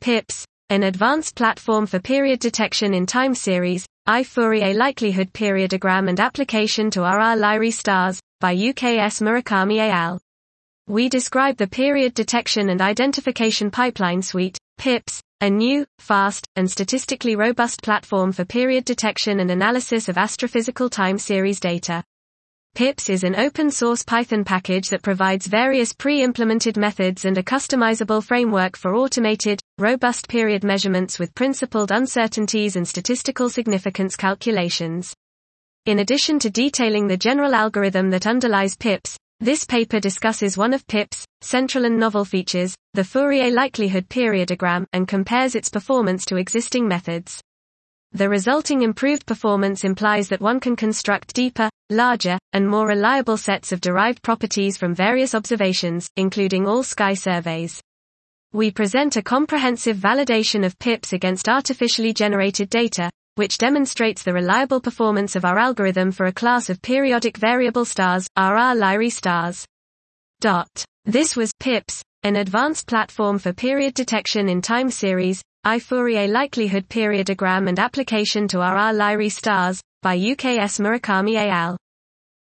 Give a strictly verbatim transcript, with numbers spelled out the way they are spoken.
PIPS, an advanced platform for period detection in time series, I Fourier likelihood periodogram and application to R R Lyrae stars, by U K S Murakami et al. We describe the period detection and identification pipeline suite, PIPS, a new, fast, and statistically robust platform for period detection and analysis of astrophysical time series data. PIPS is an open-source Python package that provides various pre-implemented methods and a customizable framework for automated, robust period measurements with principled uncertainties and statistical significance calculations. In addition to detailing the general algorithm that underlies PIPS, this paper discusses one of PIPS' central and novel features, the Fourier likelihood periodogram, and compares its performance to existing methods. The resulting improved performance implies that one can construct deeper, larger, and more reliable sets of derived properties from various observations, including all sky surveys. We present a comprehensive validation of PIPS against artificially generated data, which demonstrates the reliable performance of our algorithm for a class of periodic variable stars, R R Lyrae stars. This was PIPS, an advanced platform for period detection in time series, I Fourier likelihood periodogram and application to R R Lyrae stars, by U K S Murakami et al.